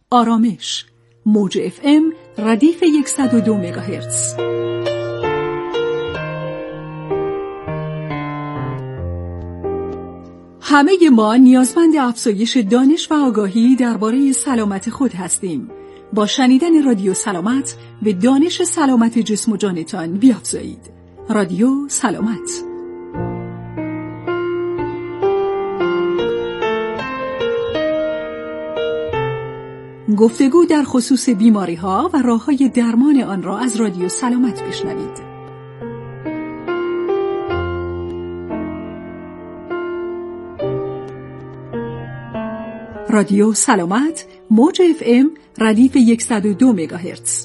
آرامش. موج FM ردیف 102 مگاهرتز. همه ما نیازمند افزایش دانش و آگاهی درباره سلامت خود هستیم. با شنیدن رادیو سلامت به دانش سلامت جسم و جانتان بیافزایید. رادیو سلامت. گفتگو در خصوص بیماری‌ها و راه‌های درمان آن را از رادیو سلامت بشنوید. رادیو سلامت، موج FM ردیف 102 مگاهرتز.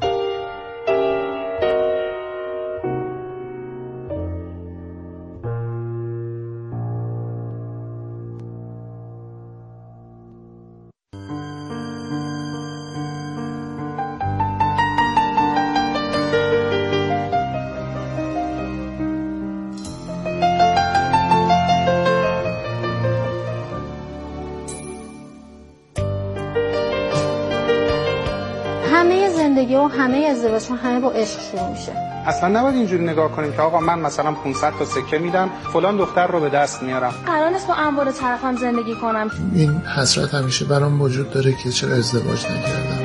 زندگی و همه ازدواج‌ها همه با عشق شروع میشه. اصلا نباید اینجوری نگاه کنیم که آقا من مثلا 500 تا سکه میدم فلان دختر رو به دست میارم. قرار نیست با انبار طرفم زندگی کنم. این حسرت همیشه برام وجود داره که چرا ازدواج نکردم.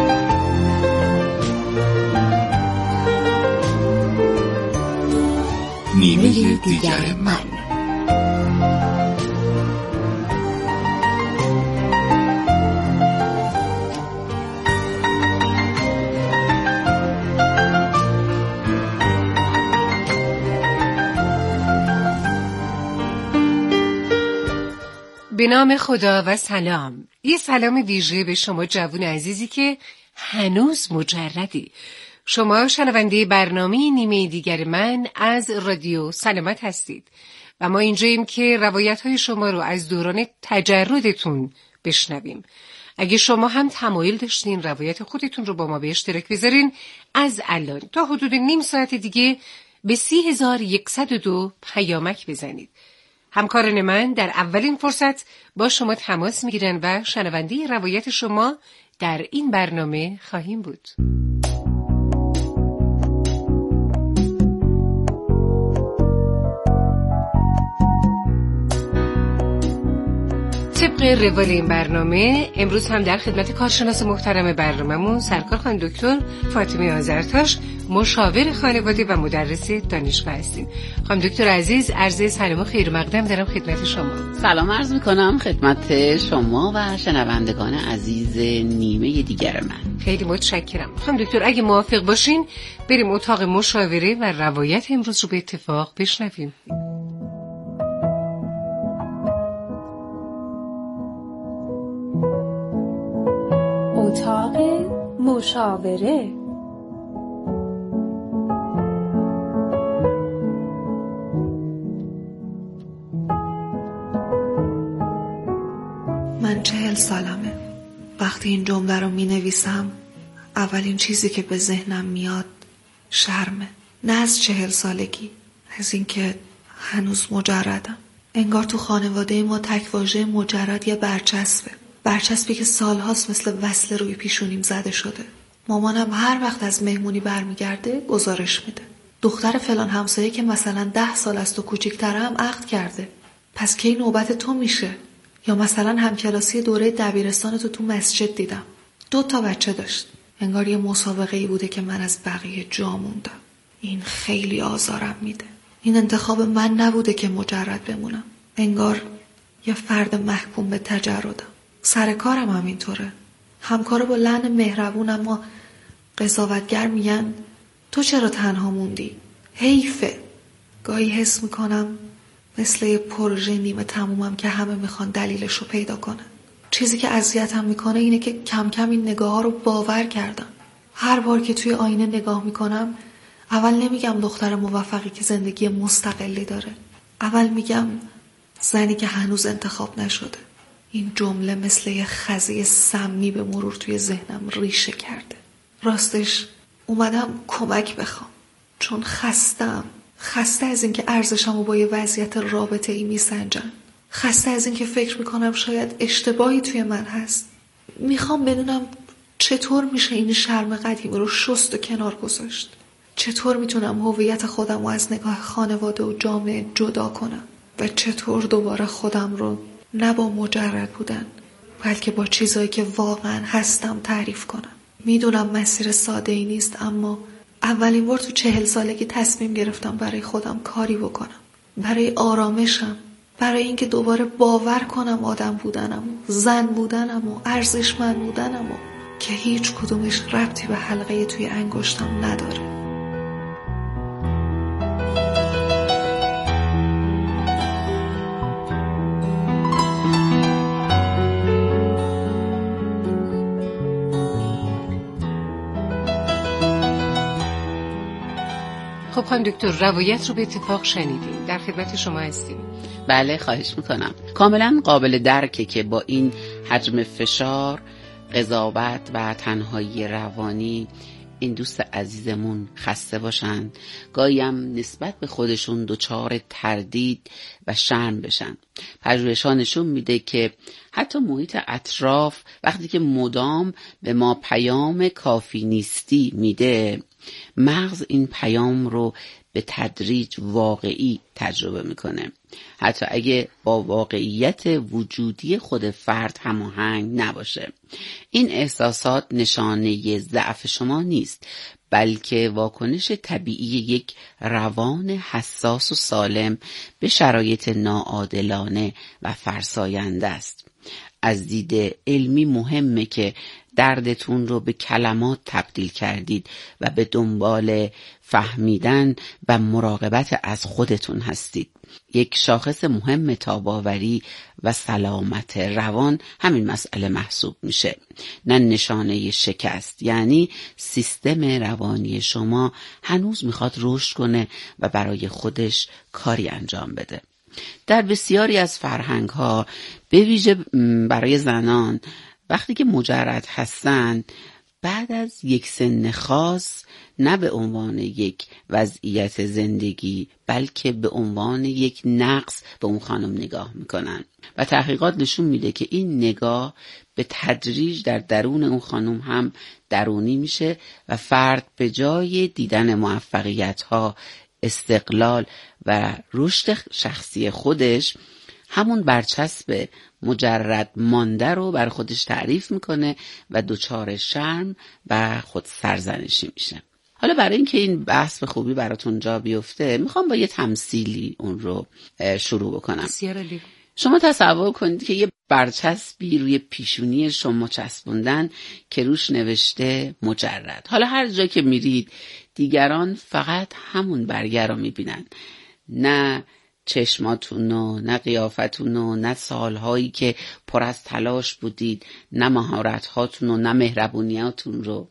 نیمه دیگر من. به نام خدا و سلام. یه سلام ویژه به شما جوون عزیزی که هنوز مجردی. شما شنونده برنامه نیمه دیگر من از رادیو سلامت هستید و ما اینجاییم که روایت‌های شما رو از دوران تجردتون بشنویم. اگه شما هم تمایل داشتین روایت خودتون رو با ما به اشتراک بذارین، از الان تا حدود نیم ساعت دیگه به 3102 پیامک بزنید. همکاران من در اولین فرصت با شما تماس میگیرن و شنونده روایت شما در این برنامه خواهیم بود. طبق روال این برنامه امروز هم در خدمت کارشناس محترم برنامه‌مون سرکار خانم دکتر فاطمه آذرتاش، مشاور خانواده و مدرس دانشگاه هستیم. خانم دکتر عزیز، عرض سلام و خیر مقدم دارم خدمت شما. سلام عرض میکنم خدمت شما و شنوندگان عزیز نیمه دیگر من. خیلی متشکرم. خانم دکتر اگه موافق باشین بریم اتاق مشاوره و روایت امروز رو به اتفاق بشنویم. اتاق مشاوره. من 40 سالمه. وقتی این جمله رو می نویسم اولین چیزی که به ذهنم میاد شرمه. نه از 40 سالگی، از اینکه هنوز مجردم. انگار تو خانواده ما تک واژه مجرد یه برچسبی که سالهاست مثل وصله روی پیشونیم زده شده. مامانم هر وقت از مهمونی برمیگرده گزارش میده. دختر فلان همسایه که مثلا 10 سال از تو کوچیک‌تره هم عقد کرده. پس کی نوبت تو میشه؟ یا مثلا همکلاسی دوره دبیرستان تو مسجد دیدم. 2 تا بچه داشت. انگار یه مسابقه‌ای بوده که من از بقیه جا موندم. این خیلی آزارم میده. این انتخاب من نبوده که مجرد بمونم. انگار یه فرد محکوم به تجردم. سر کارم هم اینطوره. همکارا با لحن مهربون اما قضاوتگر میگن تو چرا تنها موندی؟ حیفه. گاهی حس میکنم مثل یه پروژه نیمه تمومم که همه میخوان دلیلشو پیدا کنن. چیزی که اذیتم میکنه اینه که کم کم این نگاه ها رو باور کردم. هر بار که توی آینه نگاه میکنم اول نمیگم دختر موفقی که زندگی مستقلی داره. اول میگم زنی که هنوز انتخاب نشده. این جمله مثل یه خزی سمی به مرور توی ذهنم ریشه کرده. راستش اومدم کمک بخوام، چون خسته از این که ارزشمو با یه وضعیت رابطه‌ای میسنجن. خسته از این که فکر میکنم شاید اشتباهی توی من هست. میخوام بدونم چطور میشه این شرم قدیمی رو شست و کنار گذاشت. چطور میتونم هویت خودم رو از نگاه خانواده و جامعه جدا کنم و چطور دوباره خودم رو نه با مجرد بودن بلکه با چیزایی که واقعا هستم تعریف کنم. میدونم مسیر ساده ای نیست، اما اولین بار تو 40 سالگی تصمیم گرفتم برای خودم کاری بکنم، برای آرامشم، برای اینکه دوباره باور کنم آدم بودنم و زن بودنم و ارزشمند بودنم و که هیچ کدومش ربطی به حلقه توی انگشتم نداره. خب خانم دکتر، روایت رو به اتفاق شنیدیم، در خدمت شما هستیم. بله خواهش میکنم. کاملا قابل درکه که با این حجم فشار، قضاوت و تنهایی روانی این دوست عزیزمون خسته باشن، گاهی هم نسبت به خودشون دچار تردید و شرم بشن. پژوهش‌ها نشون میده که حتی محیط اطراف وقتی که مدام به ما پیام کافی نیستی میده، مغز این پیام رو به تدریج واقعی تجربه میکنه، حتی اگه با واقعیت وجودی خود فرد هماهنگ نباشه. این احساسات نشانه ضعف شما نیست، بلکه واکنش طبیعی یک روان حساس و سالم به شرایط ناعادلانه و فرساینده است. از دید علمی مهمه که دردتون رو به کلمات تبدیل کردید و به دنبال فهمیدن و مراقبت از خودتون هستید. یک شاخص مهم تاب‌آوری و سلامت روان همین مسئله محسوب میشه، نه نشانه شکست. یعنی سیستم روانی شما هنوز میخواد رشد کنه و برای خودش کاری انجام بده. در بسیاری از فرهنگ‌ها، به ویژه برای زنان، وقتی که مجرد هستن، بعد از یک سن خاص نه به عنوان یک وضعیت زندگی بلکه به عنوان یک نقص به اون خانم نگاه میکنن و تحقیقات نشون میده که این نگاه به تدریج در درون اون خانم هم درونی میشه و فرد به جای دیدن موفقیت‌ها، استقلال و رشد شخصی خودش، همون برچسب مجرد مانده رو بر خودش تعریف میکنه و دچار شرم و خود سرزنشی میشه. حالا برای اینکه این بحث به خوبی براتون جا بیفته، میخوام با یه تمثیلی اون رو شروع بکنم. شما تصور کنید که یه برچسبی روی پیشونی شما چسبوندن که روش نوشته مجرد. حالا هر جا که میرید دیگران فقط همون برگه رو میبینن، نه چشماتونو، نه قیافتونو، نه سالهایی که پر از تلاش بودید، نه مهارت‌هاتونو، نه مهربونیاتون رو.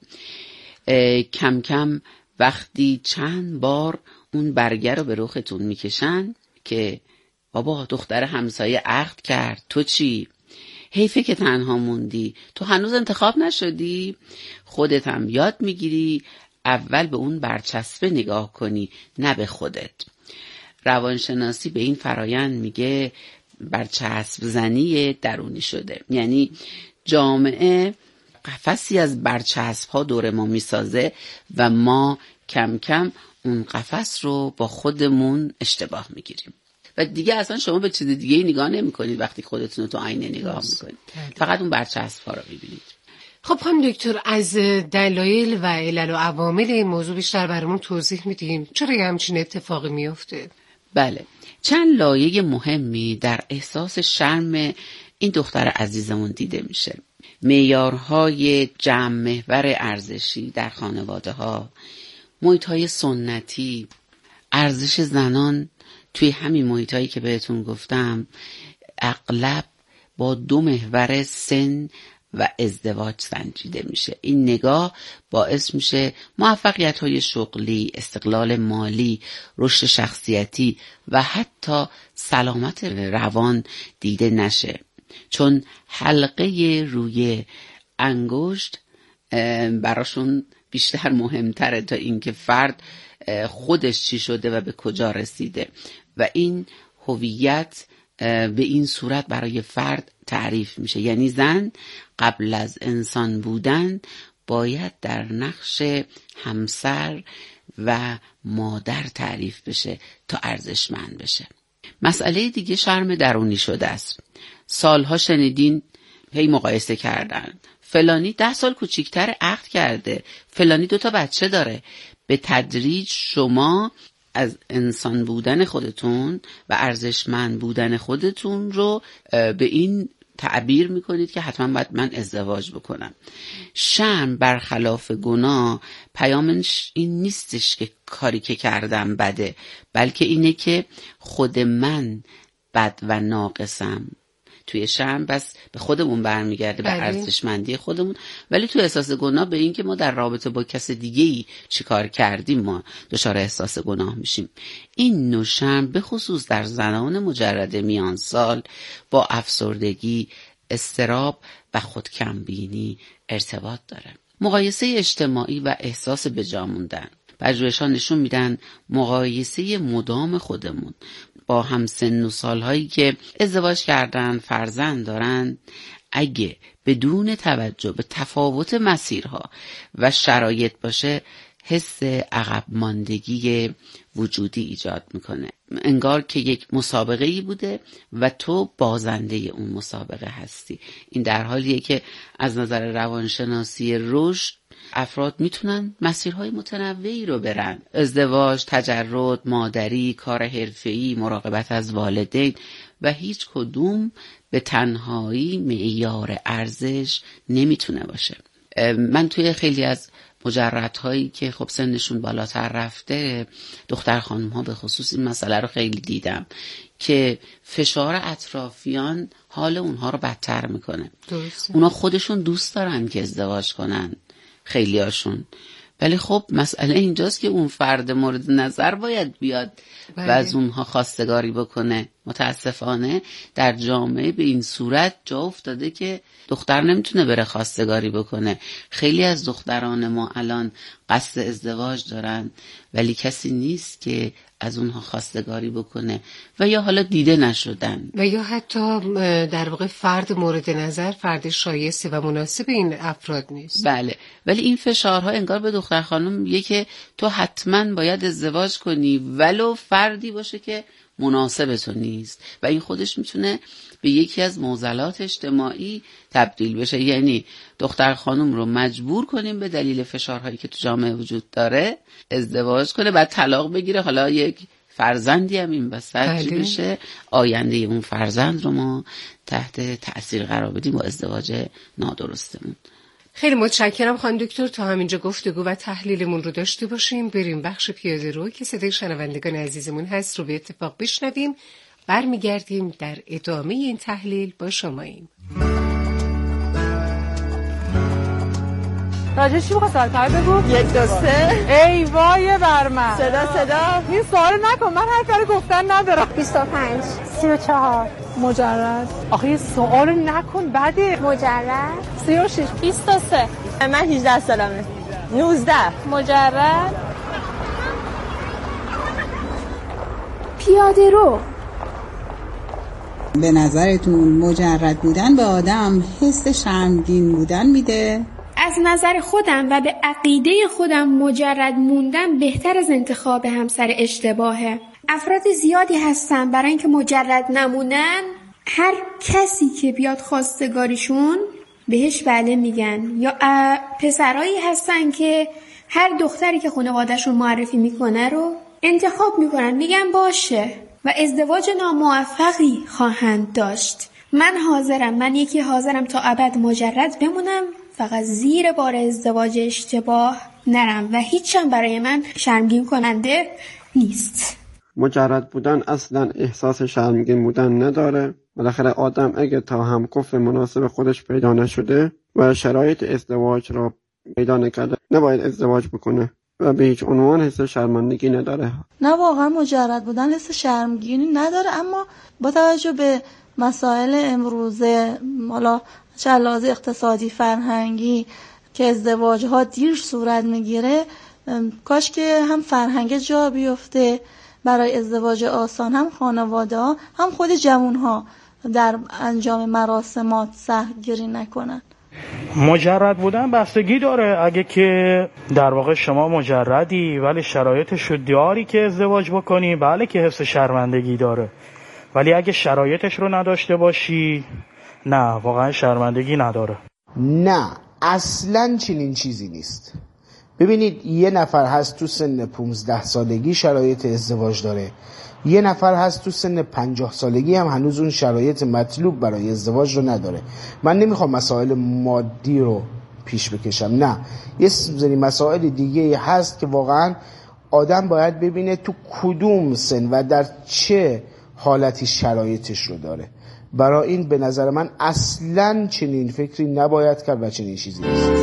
کم کم وقتی چند بار اون برگه رو به رختون میکشن که بابا دختر همسایه عقد کرد، تو چی؟ حیفه که تنها موندی، تو هنوز انتخاب نشدی؟ خودت هم یاد میگیری اول به اون برچسبه نگاه کنی، نه به خودت. روانشناسی به این فرایند میگه برچسب زنی درونی شده. یعنی جامعه قفسی از برچسب ها دور ما میسازه و ما کم کم اون قفس رو با خودمون اشتباه میگیریم و دیگه اصلا شما به چیز دیگه نگاه نمی کنید. وقتی خودتون رو تو آینه نگاه میکنید فقط اون برچسب ها رو میبینید. خب خانم دکتر، از دلایل و علل و عوامل این موضوع بیشتر برامون توضیح میدیم؟ چرا همچین اتفاقی میفته؟ بله، چند لایه مهمی در احساس شرم این دختر عزیزمون دیده میشه. معیارهای جمع محور ارزشی در خانواده ها، محیط های سنتی، ارزش زنان توی همین محیط هایی که بهتون گفتم اغلب با دو محور سن و ازدواج سنجیده میشه. این نگاه باعث میشه موفقیت‌های شغلی، استقلال مالی، رشد شخصیتی و حتی سلامت روان دیده نشه، چون حلقه روی انگشت براشون بیشتر مهمتره تا اینکه فرد خودش چی شده و به کجا رسیده و این هویت به این صورت برای فرد تعریف میشه. یعنی زن قبل از انسان بودن باید در نقش همسر و مادر تعریف بشه تا ارزشمند بشه. مسئله دیگه شرم درونی شده است. سالها شنیدین هی مقایسه کردن، فلانی 10 سال کوچیکتر عقد کرده، فلانی 2 بچه داره. به تدریج شما از انسان بودن خودتون و ارزشمند بودن خودتون رو به این تعبیر میکنید که حتما باید من ازدواج بکنم. شرم برخلاف گناه پیامش این نیستش که کاری که کردم بده، بلکه اینه که خود من بد و ناقصم. توی شرم بس به خودمون برمیگرده، به ارزشمندی خودمون، ولی توی احساس گناه به این که ما در رابطه با کس دیگه‌ای چی کار کردیم ما دچار احساس گناه میشیم. این نوع شرم به خصوص در زنان مجرد میان سال با افسردگی، اضطراب و خودکمبینی ارتباط داره. مقایسه اجتماعی و احساس بجا موندن. پژوهش‌ها نشون میدن مقایسه مدام خودمون با همسن و سالهایی که ازدواج کردن، فرزند دارن، اگه بدون توجه به تفاوت مسیرها و شرایط باشه، حس عقب ماندگی وجودی ایجاد میکنه. انگار که یک مسابقه‌ای بوده و تو بازنده اون مسابقه هستی. این در حالیه که از نظر روانشناسی رشد افراد میتونن مسیرهای متنوعی رو برن. ازدواج، تجرد، مادری، کار حرفه‌ای، مراقبت از والدین و هیچ کدوم به تنهایی معیار ارزش نمیتونه باشه. من توی خیلی از مجردهایی که خب سنشون بالاتر رفته، دختر خانم ها به خصوص این مسئله رو خیلی دیدم که فشار اطرافیان حال اونها رو بدتر میکنه. اونا خودشون دوست دارن که ازدواج کنن، خیلی هاشون، ولی خب مسئله اینجاست که اون فرد مورد نظر باید بیاد و از اونها خواستگاری بکنه. متاسفانه در جامعه به این صورت جا افتاده که دختر نمیتونه بره خواستگاری بکنه. خیلی از دختران ما الان قصد ازدواج دارن ولی کسی نیست که از اونها خواستگاری بکنه و یا حالا دیده نشدن و یا حتی در واقع فرد مورد نظر فرد شایسته و مناسب این افراد نیست. بله، ولی این فشارها انگار به دختر خانم میگه که تو حتما باید ازدواج کنی ولو فردی باشه که مناسب تو نیست و این خودش میتونه به یکی از معضلات اجتماعی تبدیل بشه. یعنی دختر خانم رو مجبور کنیم به دلیل فشارهایی که تو جامعه وجود داره ازدواج کنه، بعد طلاق بگیره، حالا یک فرزندی هم این وسط چی بشه، آینده اون فرزند رو ما تحت تأثیر قرار بدیم با ازدواج نادرستمون. خیلی متشکرم خانم دکتر. تا همینجا گفتگو و تحلیلمون رو داشته باشیم، بریم بخش پیاده رو که صدای شنوندگان عزیزمون هست رو به اتفاق بشنویم. برمیگردیم در ادامه این تحلیل با شماییم. راجع چی بخواه سالتر بگو؟ 1 2 3 ای وای بر من. صدا این سوال نکن، من هر کاری گفتن ندارم. 25 34 مجرد. آخه یه سوال نکن بده. مجرد 36 23 من 18 سالمه. 19 مجرد. پیاده رو. به نظرتون مجرد بودن به آدم حس شرمگین بودن میده؟ از نظر خودم و به عقیده خودم مجرد موندن بهتر از انتخاب همسر اشتباهه. افراد زیادی هستن برای اینکه مجرد نمونن هر کسی که بیاد خواستگاریشون بهش بله میگن، یا پسرایی هستن که هر دختری که خانواده‌شون معرفی میکنه رو انتخاب میکنن، میگن باشه و ازدواج ناموفقی خواهند داشت. من یکی حاضرم تا ابد مجرد بمونم، فقط زیر بار ازدواج اشتباه نرم و هیچم برای من شرمگین کننده نیست. مجرد بودن اصلا احساس شرمگین بودن نداره. بالاخره آدم اگه تا همکف مناسب خودش پیدا نشده و شرایط ازدواج را پیدا نکرده نباید ازدواج بکنه و به هیچ عنوان حس شرمندگی نداره. نه واقعا مجرد بودن حس شرمگینی نداره، اما با توجه به مسائل امروزه، حالا چه لحاظ اقتصادی، فرهنگی که ازدواج ها دیر صورت میگیره، کاش که هم فرهنگ جا بیفته برای ازدواج آسان هم خانواده ها هم خود جوان ها در انجام مراسمات سهمگیری نکنن. مجرد بودن بستگی داره. اگه که در واقع شما مجردی ولی شرایطش رو داری که ازدواج بکنی، بله که حس شرمندگی داره. ولی اگه شرایطش رو نداشته باشی، نه، واقعا شرمندگی نداره. نه، اصلاً چنین چیزی نیست. ببینید، یه نفر هست تو سن 15 سالگی شرایط ازدواج داره، یه نفر هست تو سن 50 سالگی هم هنوز اون شرایط مطلوب برای ازدواج رو نداره. من نمیخوام مسائل مادی رو پیش بکشم، نه، یه سری مسائل دیگه هست که واقعا آدم باید ببینه تو کدوم سن و در چه حالتی شرایطش رو داره. برای این به نظر من اصلاً چنین فکری نباید کرد و چنین چیزی نیست.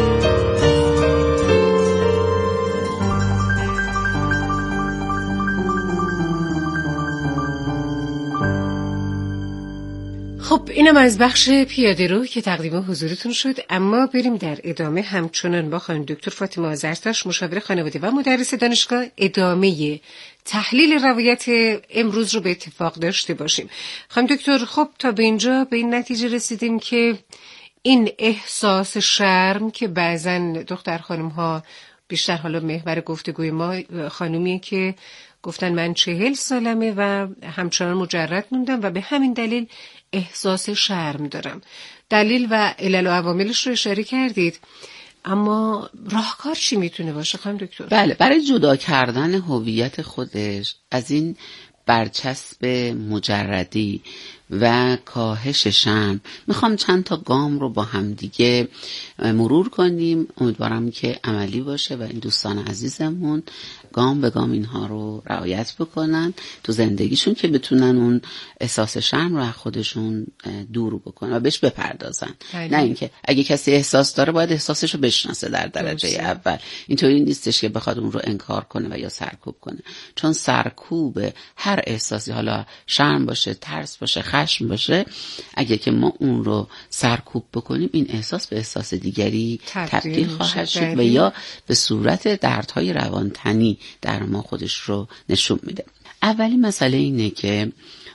خب اینم از بخش پیاده رو که تقدیم حضورتون شد. اما بریم در ادامه همچنان با خانم دکتر فاطمه آذرتاش، مشاور خانواده و مدرس دانشگاه، ادامه تحلیل روایت امروز رو به اتفاق داشته باشیم. خانم دکتر، خب تا به اینجا به این نتیجه رسیدیم که این احساس شرم که بعضن دختر خانم ها، بیشتر حالا محور گفتگوی ما خانومیه که گفتن من 40 سالمه و همچنان مجرد موندم و به همین دلیل احساس شرم دارم. دلیل و علل و عواملش رو اشاره کردید، اما راهکار چی میتونه باشه خانم دکتر؟ بله، برای جدا کردن هویت خودش از این برچسب مجردی و کاهش شرم میخوام چند تا گام رو با هم دیگه مرور کنیم. امیدوارم که عملی باشه و این دوستان عزیزمون گام به گام اینها رو رعایت بکنن تو زندگیشون که بتونن اون احساس شرم رو از خودشون دور بکنن و بهش بپردازن. نه اینکه اگه کسی احساس داره باید احساسش رو بشناسه در درجه اول. اینطوری نیستش که بخواد اون رو انکار کنه و یا سرکوب کنه، چون سرکوب هر احساسی، حالا شرم باشه، ترس باشه، خشم باشه، اگه که ما اون رو سرکوب بکنیم این احساس به احساس دیگری تبدیل خواهد شد و یا به صورت دردهای روانتنی در ما خودش رو نشون میده. اولی مسئله اینه که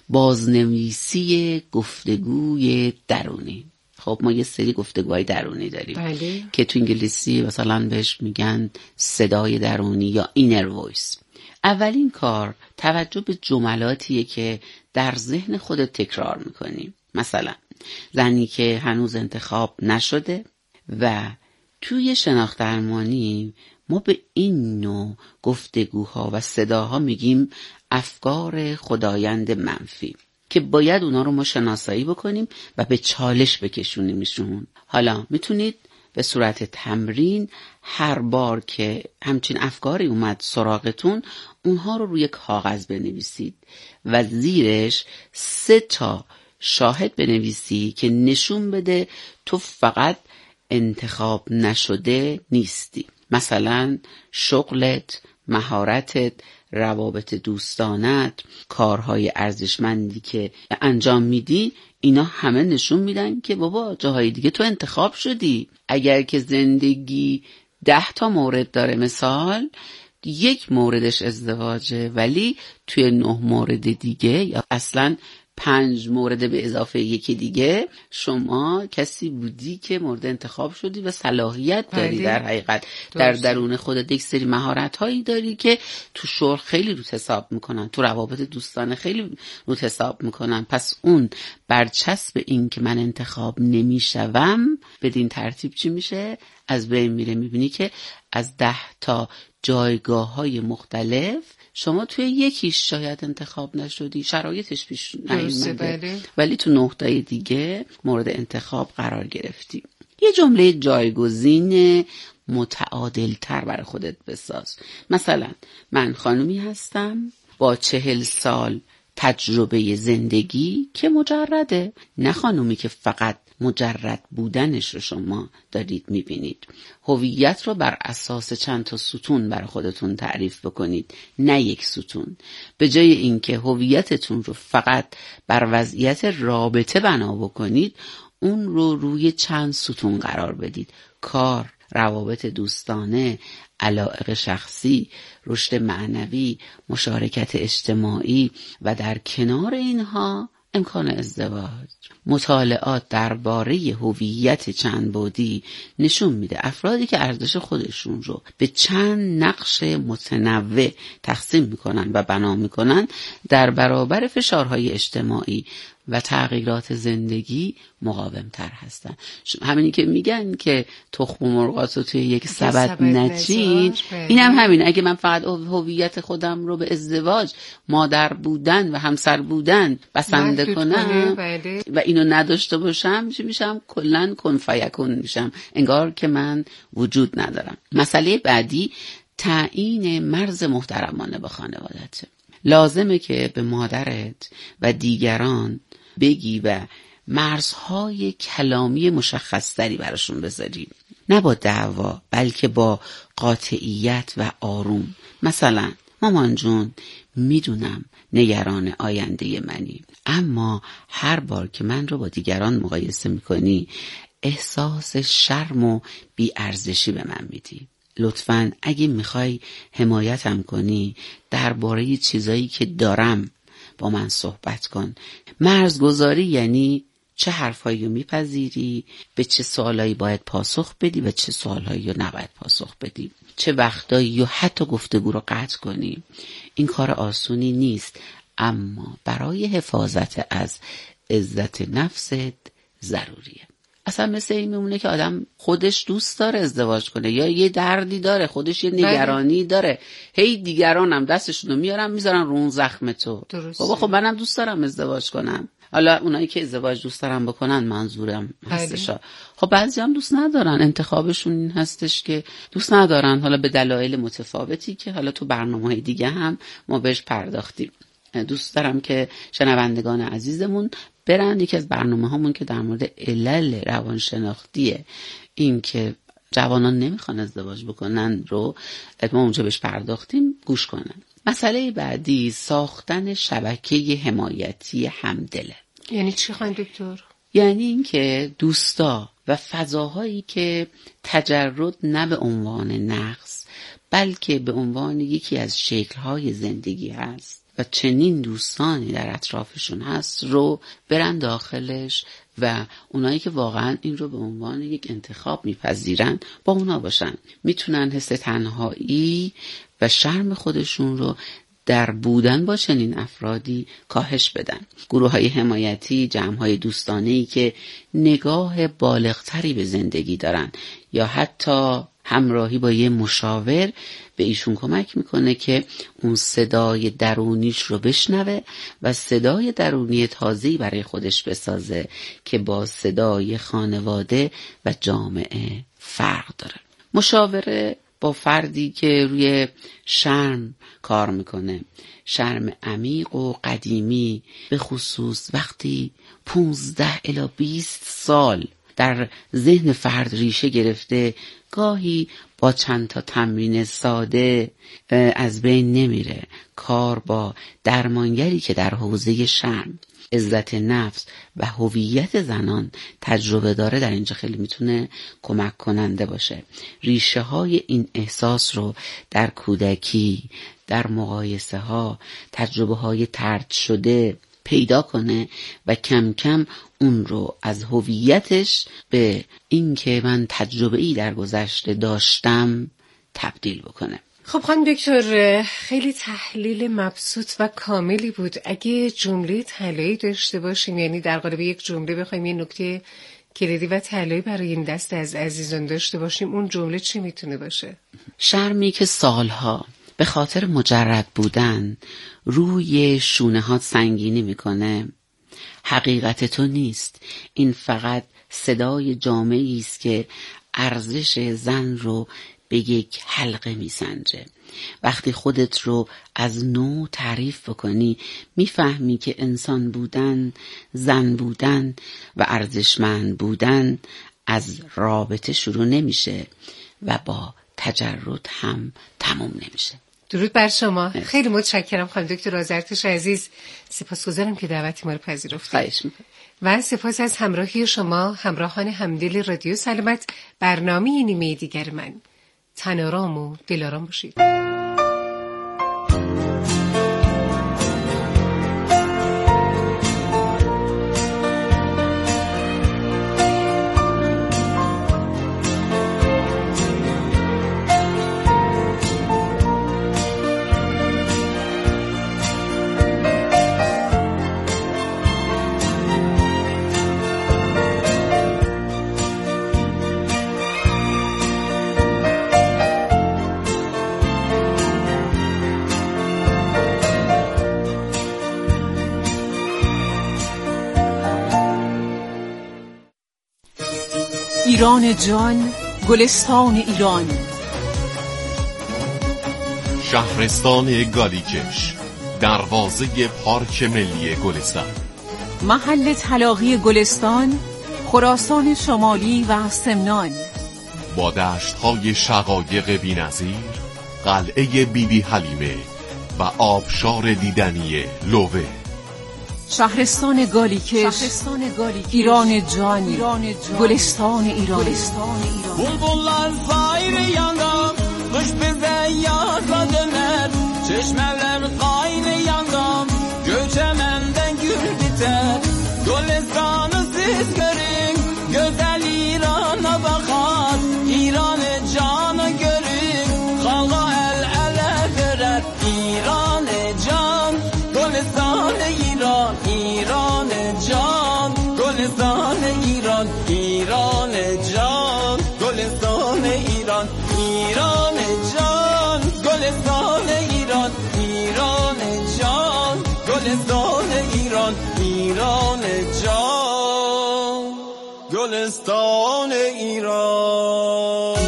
بازنویسی گفتگوی درونی. خب ما یه سری گفتگوهای درونی داریم که تو انگلیسی مثلا بهش میگن صدای درونی یا اینر وایس. اولین کار توجه به جملاتیه که در ذهن خودت تکرار میکنی. مثلا زنی که هنوز انتخاب نشده، و توی شناخت درمانی ما به این نوع گفتگوها و صداها میگیم افکار خدایند منفی که باید اونا رو ما شناسایی بکنیم و به چالش بکشونیمشون. حالا میتونید به صورت تمرین هر بار که همچین افکاری اومد سراغتون اونها رو روی کاغذ بنویسید و زیرش 3 شاهد بنویسی که نشون بده تو فقط انتخاب نشده نیستی. مثلا شغلت، مهارتت، روابط دوستانت، کارهای ارزشمندی که انجام میدی، اینا همه نشون میدن که بابا جاهای دیگه تو انتخاب شدی. اگر که زندگی 10 مورد داره، مثال 1 موردش ازدواجه، ولی توی 9 مورد دیگه یا اصلاً 5 مورد به اضافه 1 دیگه شما کسی بودی که مورد انتخاب شدی و صلاحیت داری. در حقیقت در درون خودت یک سری مهارت هایی داری که تو شغل خیلی رو حساب میکنن، تو روابط دوستانه خیلی رو حساب میکنن. پس اون برچسب این که من انتخاب نمیشوم بدین ترتیب چی میشه؟ از بین میره. میبینی که از 10 جایگاه های مختلف شما توی یکیش شاید انتخاب نشدی، شرایطش پیش نیومده، ولی تو 9 دیگه مورد انتخاب قرار گرفتی. یه جمله جایگزین متعادل تر برای خودت بساز. مثلا من خانومی هستم با 40 سال تجربه زندگی که مجرده، نه خانومی که فقط مجرد بودنش رو شما دارید میبینید. هویت رو بر اساس چند تا ستون برای خودتون تعریف بکنید، نه 1 ستون. به جای اینکه هویتتون رو فقط بر وضعیت رابطه بنا بکنید، اون رو روی چند ستون قرار بدید: کار، روابط دوستانه، علایق شخصی، رشد معنوی، مشارکت اجتماعی و در کنار اینها امکان ازدواج. مطالعات درباره هویت چند بعدی نشون میده افرادی که ارزش خودشون رو به چند نقش متنوع تقسیم میکنن و بنا میکنن در برابر فشارهای اجتماعی و تغییرات زندگی مقاوم تر هستن. همینی که میگن که تخم مرغات رو توی یک سبد نچین، این هم همین. اگه من فقط هویت خودم رو به ازدواج، مادر بودن و همسر بودن بسنده کنم و اینو نداشته باشم، میشم کلن کن فیکون، میشم انگار که من وجود ندارم. مسئله بعدی تعیین مرز محترمانه با خانوادته. لازمه که به مادرت و دیگران بگی و مرزهای کلامی مشخصتری براشون بذاری، نه با دعوا بلکه با قاطعیت و آروم. مثلا مامان جون، میدونم نگران آینده منی، اما هر بار که من رو با دیگران مقایسه میکنی احساس شرم و بی‌ارزشی به من میدی. لطفاً اگه میخوای حمایتم کنی درباره چیزایی که دارم با من صحبت کن. مرزگذاری یعنی چه حرفایی رو میپذیری، به چه سوالایی باید پاسخ بدی و چه سوالایی رو نباید پاسخ بدی، چه وقتایی و حتی گفتگو رو قطع کنی. این کار آسونی نیست، اما برای حفاظت از عزت نفست ضروریه. اصلا مثل این میمونه که آدم خودش دوست داره ازدواج کنه یا یه دردی داره، خودش یه نگرانی داره، هی دیگرانم دستشونو میارن میذارن رو اون زخم تو. بابا خب منم دوست دارم ازدواج کنم. حالا اونایی که ازدواج دوست دارن بکنن منظورم هستش. خب بعضی هم دوست ندارن، انتخابشون این هستش که دوست ندارن، حالا به دلایل متفاوتی که حالا تو برنامه‌های دیگه هم ما بهش پرداختیم. دوست دارم که شنوندگان عزیزمون برن یکی از برنامه هامون که در مورد علل روانشناختیه، این که جوانان نمیخوان ازدواج بکنن رو ما اونجا بهش پرداختیم، گوش کنن. مسئله بعدی ساختن شبکه حمایتی همدله. یعنی چی خواهیم دکتر؟ یعنی این که دوستا و فضاهایی که تجرد نه به عنوان نقص بلکه به عنوان یکی از شکل‌های زندگی هست و چنین دوستانی در اطرافشون هست رو برن داخلش و اونایی که واقعا این رو به عنوان یک انتخاب میپذیرن با اونا باشن. میتونن حس تنهایی و شرم خودشون رو در بودن با چنین افرادی کاهش بدن. گروه‌های حمایتی، جمع‌های دوستانه‌ای که نگاه بالغتری به زندگی دارن یا حتی همراهی با یه مشاور به ایشون کمک میکنه که اون صدای درونیش رو بشنوه و صدای درونی تازه‌ای برای خودش بسازه که با صدای خانواده و جامعه فرق داره. مشاوره با فردی که روی شرم کار میکنه، شرم عمیق و قدیمی، به خصوص وقتی 15 الی 20 سال در ذهن فرد ریشه گرفته، گاهی با چند تا تمرین ساده از بین نمیره. کار با درمانگری که در حوزه شرم، عزت نفس و هویت زنان تجربه داره در اینجا خیلی میتونه کمک کننده باشه. ریشه های این احساس رو در کودکی، در مقایسه ها، تجربه های طرد شده پیدا کنه و کم کم اون رو از هویتش به این که من تجربه‌ای در گذشته داشتم تبدیل بکنه. خب خانم دکتر، خیلی تحلیل مبسوط و کاملی بود. اگه جمله طلایی داشته باشیم، یعنی در قالب یک جمله بخوایم یه نکته کلیدی و طلایی برای این دست از عزیزان داشته باشیم، اون جمله چی میتونه باشه؟ شرمی که سالها به خاطر مجرد بودن روی شونه‌هات سنگینی میکنه حقیقت تو نیست. این فقط صدای جامعه‌ای است که ارزش زن رو به یک حلقه میسنجه. وقتی خودت رو از نو تعریف بکنی میفهمی که انسان بودن، زن بودن و ارزشمند بودن از رابطه شروع نمیشه و با تجرد هم تموم نمیشه. درود بر شما. خیلی متشکرم خانم دکتر آذرتش عزیز. سپاسگزارم که دعوت ما رو پذیرفتید. خواهش می‌کنم. و سپاس از همراهی شما همراهان همدل رادیو سلامت. برنامه نیمه دیگر من. تن آرام و دل آرام باشید. ایران جان، گلستان ایران. شهرستان گالیکش، دروازه پارک ملی گلستان. محل تلاقی گلستان، خراسان شمالی و سمنان. با دشت‌های شقایق بی‌نظیر، قلعه بیبی حلیمه و آبشار دیدنی لوه. شهرستان گالیکش، ایران جان، گلستان ایران. بلبلlar sayr yandan, kış bize yazla döner. Çeşmeler gayrı yandan, göçemenden gül biter. Gülistanı siz görün, güzel İran'a bakar. İran'ı canı görün, halka el ele verer. İran'ı can, Gülistanı İran, İran'ı can, Gülistanı İran, İran'ı can, Gülistanı İran, İran'ı can, Gülistanı İran, İran'ı can, Gülistanı İran, İran'ı can, Gülistanı İran.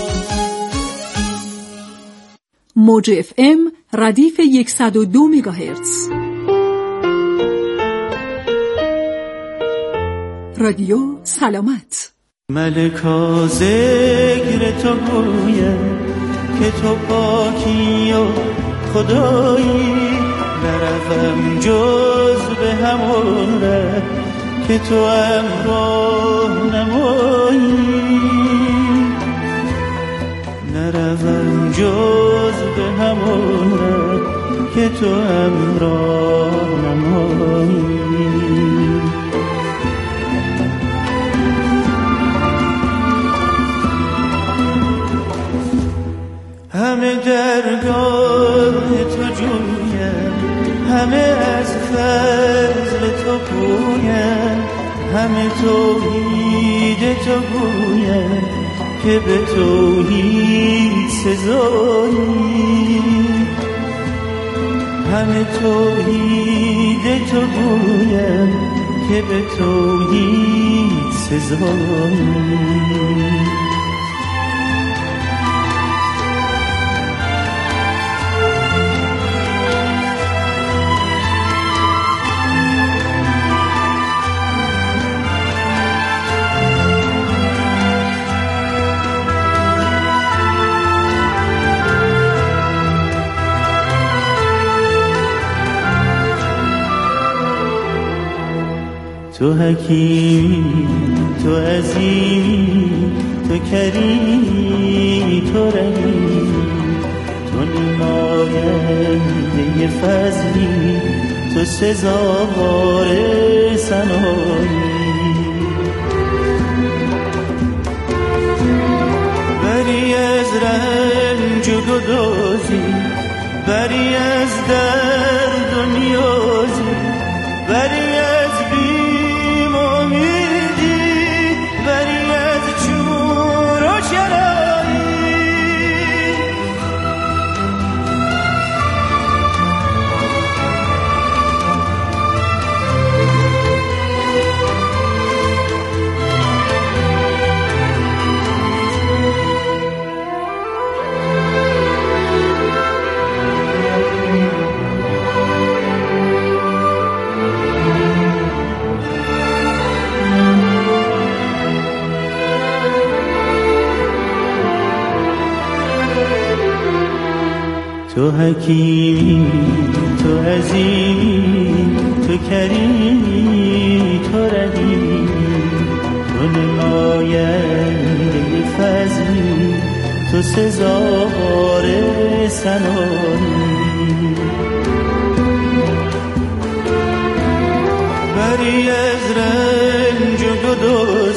موج FM ردیف 102 مگاهرتز. رادیو سلامت. ملکا ذکر تو گویم که تو پاکی و خدایی، نروم جز به همون ره که تو امراه نمایی، نروم جز به همون ره که تو امراه نمایی. همه درگاه تو جویم، همه از فضل تو پویم، همه توحید تو گویم که به توحید سزایی، همه توحید تو گویم که به توحید سزایی. تو حکیمی، تو عظیمی، تو کریمی، تو رحیمی، تو نماینده فضلی، تو سزاوار ثنایی. بری از رنج و گدازی، بری از درد و نیازی، بری از تو حکیمی، تو عظیمی، تو کریمی، تو رحیمی، تو نماینده فضلی، تو سزاوار ثنایی. بری از رنج و